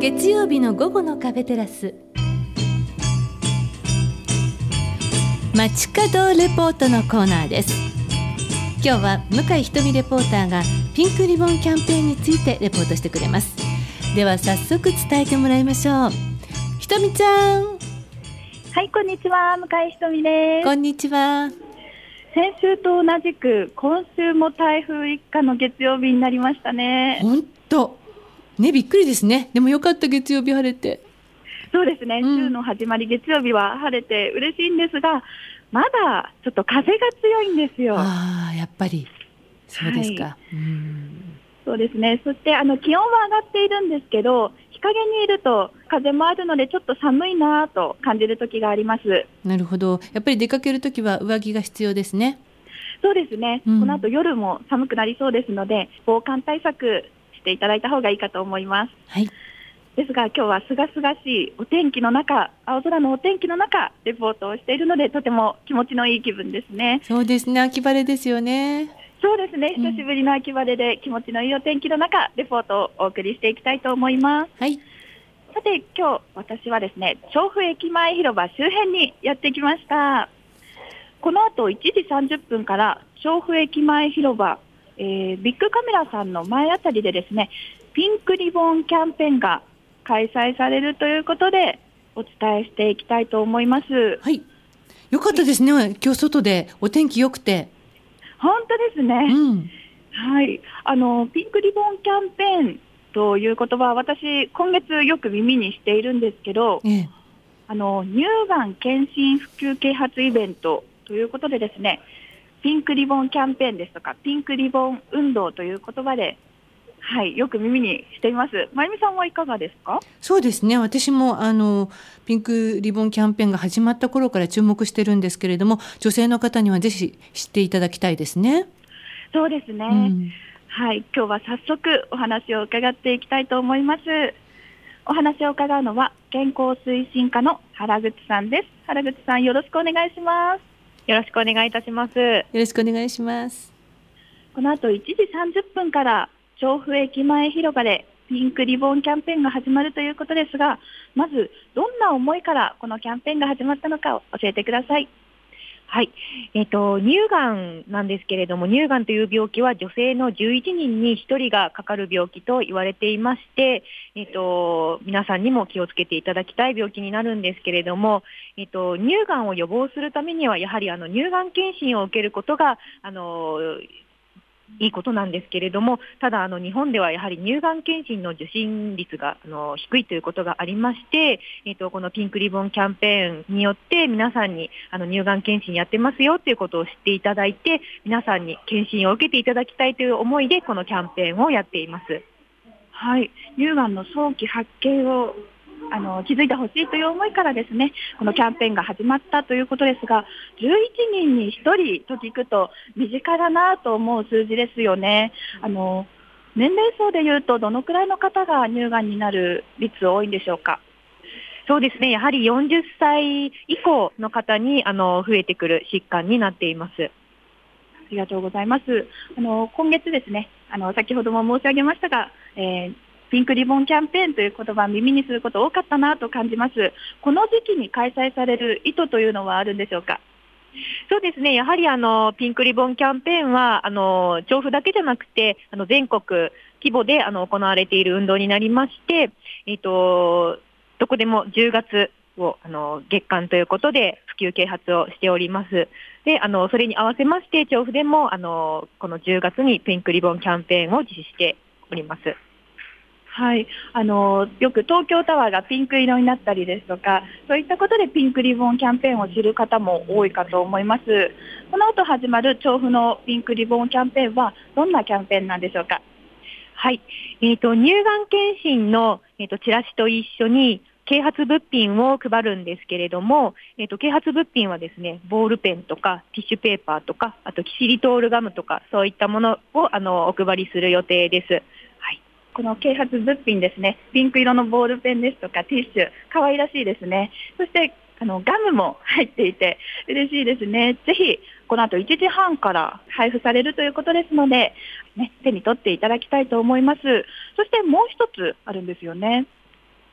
月曜日の午後のカフェテラス、街角レポートのコーナーです。今日は向井ひとみレポーターがピンクリボンキャンペーンについてレポートしてくれます。では早速伝えてもらいましょう。ひとみちゃん。 はい、こんにちは、向井ひとみです。 こんにちは。 先週と同じく今週も台風一過の月曜日になりましたね。 本当ね、びっくりですね。でもよかった、月曜日晴れて。 そうですね、週の始まり月曜日は晴れて嬉しいんですが、まだちょっと風が強いんですよ。 やっぱりそうですか、 はい、そうですね。そして気温は上がっているんですけど、日陰にいると風もあるのでちょっと寒いなと感じる時があります。 なるほど。やっぱり出かけるときは上着が必要ですね。 そうですね、この後夜も寒くなりそうですので、防寒対策していただいた方がいいかと思います。 はい。 ですが今日はすがすがしいお天気の中、青空のお天気の中レポートをしているので、とても気持ちのいい気分ですね。 そうですね、秋晴れですよね。 そうですね、久しぶりの秋晴れで気持ちのいいお天気の中、レポートをお送りしていきたいと思います。 はい。 さて今日私はですね、調布駅前広場周辺にやってきました。この後1時30分から調布駅前広場、ビッグカメラさんの前あたりでですね、ピンクリボンキャンペーンが開催されるということでお伝えしていきたいと思います。 はい。よかったですね、今日外でお天気良くて。 本当ですね、はい。ピンクリボンキャンペーンという言葉は私今月よく耳にしているんですけど、乳がん検診普及啓発イベントということでですね、ピンクリボンキャンペーンですとかピンクリボン運動という言葉で、はい、よく耳にしています。まゆみさんはいかがですか？ そうですね、私もピンクリボンキャンペーンが始まった頃から注目してるんですけれども、女性の方にはぜひ知っていただきたいですね。 そうですね、はい、今日は早速お話を伺っていきたいと思います。お話を伺うのは健康推進課の原口さんです。原口さん、よろしくお願いします。 よろしくお願いいたします。よろしくお願いします。 この後1時30分から調布駅前広場でピンクリボンキャンペーンが始まるということですが、まずどんな思いからこのキャンペーンが始まったのかを教えてください。 はい、乳がんなんですけれども、乳がんという病気は女性の11人に1人がかかる病気と言われていまして、皆さんにも気をつけていただきたい病気になるんですけれども、乳がんを予防するためにはやはり乳がん検診を受けることがいいことなんですけれども、ただ日本ではやはり乳がん検診の受診率が低いということがありまして、このピンクリボンキャンペーンによって皆さんに乳がん検診やってますよということを知っていただいて、皆さんに検診を受けていただきたいという思いでこのキャンペーンをやっています。 はい、乳がんの早期発見を気づいてほしいという思いからですね、このキャンペーンが始まったということですが、11人に1人と聞くと身近だなと思う数字ですよね。年齢層でいうとどのくらいの方が乳がんになる率多いんでしょうか？ そうですね、やはり40歳以降の方に増えてくる疾患になっています。 ありがとうございます。今月ですね、先ほども申し上げましたが、ピンクリボンキャンペーンという言葉耳にすること多かったなと感じます。この時期に開催される意図というのはあるんでしょうか？ そうですね、やはりピンクリボンキャンペーンは調布だけじゃなくて全国規模で行われている運動になりまして、どこでも10月を月間ということで普及啓発をしております。でそれに合わせまして調布でもこの10月にピンクリボンキャンペーンを実施しております。 はい、よく東京タワーがピンク色になったりですとか、そういったことでピンクリボンキャンペーンを知る方も多いかと思います。この後始まる調布のピンクリボンキャンペーンはどんなキャンペーンなんでしょうか？ はい、乳がん検診の、チラシと一緒に啓発物品を配るんですけれども、啓発物品はですね、ボールペンとかティッシュペーパーとか、あとキシリトールガムとか、そういったものをお配りする予定です。 この啓発物品ですね、ピンク色のボールペンですとかティッシュ、可愛らしいですね。そしてガムも入っていて嬉しいですね。ぜひこの後1時半から配布されるということですので、手に取っていただきたいと思います。そしてもう一つあるんですよね。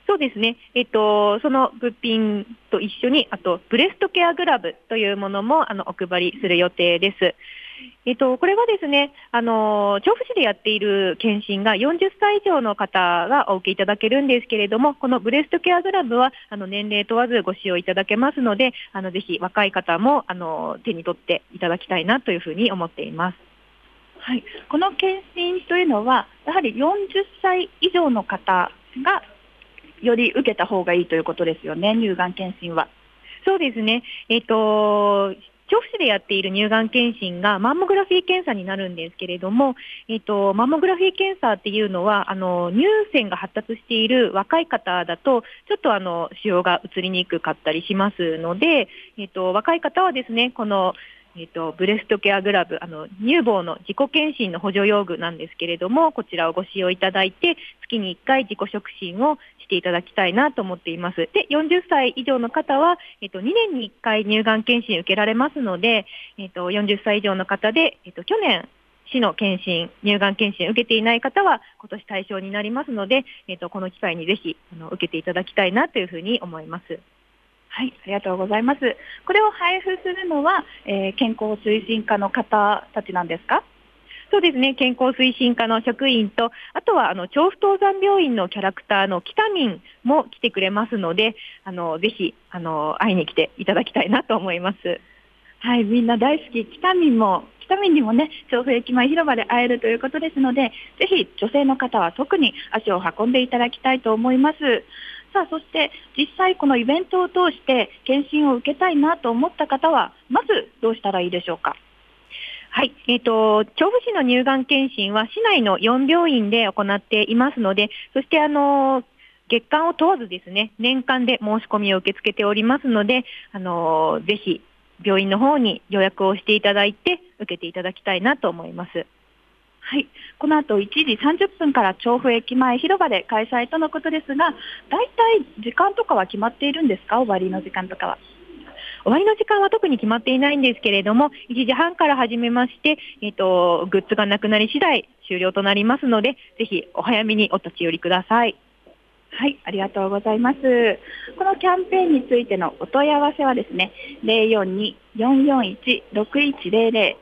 そうですね。その物品と一緒に、あとブレストケアグラブというものもお配りする予定です。これはですね、調布市でやっている検診が40歳以上の方がお受けいただけるんですけれども、このブレストケアグラブは年齢問わずご使用いただけますので、ぜひ若い方も手に取っていただきたいなというふうに思っています。 はい、この検診というのはやはり40歳以上の方がより受けた方がいいということですよね、乳がん検診は。 そうですね。調布市でやっている乳がん検診がマンモグラフィー検査になるんですけれども、マンモグラフィー検査っていうのは乳腺が発達している若い方だとちょっと腫瘍が移りにくかったりしますので、若い方はですね、このブレストケアグラブ、乳房の自己検診の補助用具なんですけれども、こちらをご使用いただいて、月に1回自己触診をしていただきたいなと思っています。で、40歳以上の方は、2年に1回乳がん検診受けられますので、40歳以上の方で、去年、市の検診、乳がん検診を受けていない方は、今年対象になりますので、この機会にぜひ受けていただきたいなというふうに思います。 はい、ありがとうございます。これを配布するのは、健康推進課の方たちなんですか？ そうですね、健康推進課の職員と、あとは調布東山病院のキャラクターのキタミンも来てくれますので、ぜひ会いに来ていただきたいなと思います。 はい、みんな大好きキタミンにもね、調布駅前広場で会えるということですので、ぜひ女性の方は特に足を運んでいただきたいと思います。さあ、そして実際このイベントを通して検診を受けたいなと思った方はまずどうしたらいいでしょうか？ はい、調布市の乳がん検診は市内の4病院で行っていますので、そして月間を問わずですね、年間で申し込みを受け付けておりますので、ぜひ病院の方に予約をしていただいて受けていただきたいなと思います。 はい、この後1時30分から調布駅前広場で開催とのことですが、だいたい時間とかは決まっているんですか？終わりの時間とかは。 終わりの時間は特に決まっていないんですけれども、1時半から始めまして、グッズがなくなり次第終了となりますので、ぜひお早めにお立ち寄りください。 はい、ありがとうございます。このキャンペーンについてのお問い合わせはですね、042-441-6100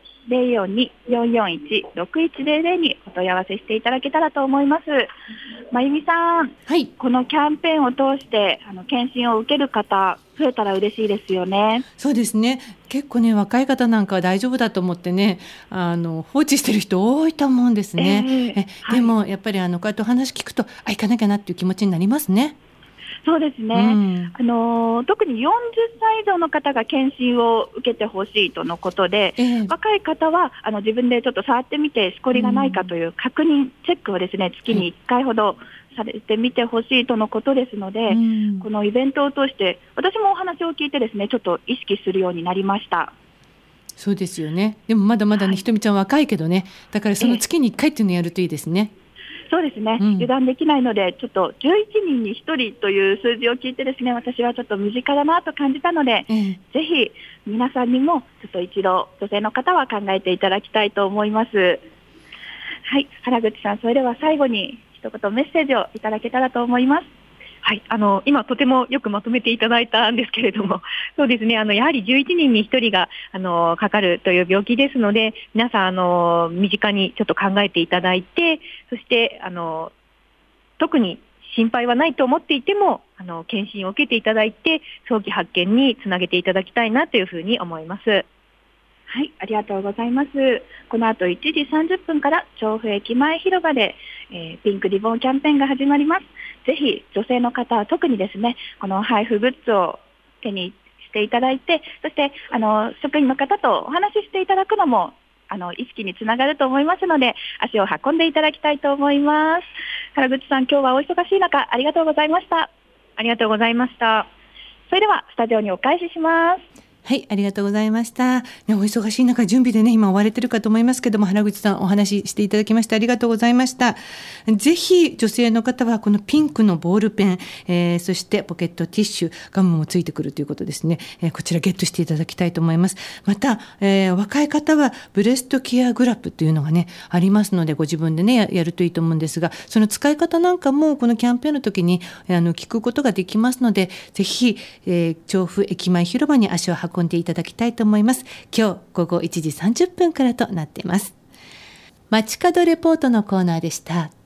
042-441-6100 にお問い合わせしていただけたらと思います。まゆみさん、 はい、 このキャンペーンを通して検診を受ける方増えたら嬉しいですよね。 そうですね。結構ね、若い方なんかは大丈夫だと思ってね、放置してる人多いと思うんですね。でもやっぱりこうやってお話聞くと行かなきゃなっていう気持ちになりますね。 そうですね、特に40歳以上の方が検診を受けてほしいとのことで、若い方は自分でちょっと触ってみてしこりがないかという確認、チェックをですね、月に1回ほどされてみてほしいとのことですので、このイベントを通して私もお話を聞いてですね、ちょっと意識するようになりました。そうですよね。でもまだまだね、ひとみちゃん若いけどね、だからその月に1回っていうのをやるといいですね。 そうですね、油断できないので、ちょっと11人に1人という数字を聞いてですね、私はちょっと身近だなと感じたので、ぜひ皆さんにもちょっと一度女性の方は考えていただきたいと思います。はい、原口さん、それでは最後に一言メッセージをいただけたらと思います。 はい、今とてもよくまとめていただいたんですけれども、そうですね、やはり11人に1人がかかるという病気ですので、皆さん身近にちょっと考えていただいて、そして特に心配はないと思っていても検診を受けていただいて早期発見につなげていただきたいなというふうに思います。 はい、ありがとうございます。この後1時30分から調布駅前広場で、ピンクリボンキャンペーンが始まります。ぜひ女性の方は特にですね、この配布グッズを手にしていただいて、そして職員の方とお話ししていただくのも意識につながると思いますので、足を運んでいただきたいと思います。原口さん、今日はお忙しい中ありがとうございました。 ありがとうございました。 それではスタジオにお返しします。 はい、ありがとうございました。お忙しい中、準備でね、今追われてるかと思いますけども、原口さんお話ししていただきましてありがとうございました。ぜひ女性の方はこのピンクのボールペン、そしてポケットティッシュ、ガムもついてくるということですね。こちらゲットしていただきたいと思います。また、若い方はブレストケアグラプというのがね、ありますので、ご自分でね、やるといいと思うんですが、その使い方なんかもこのキャンペーンの時に聞くことができますので、ぜひ、調布駅前広場に足を運んでいただきたいと思います。今日午後1時30分からとなっています。街角レポートのコーナーでした。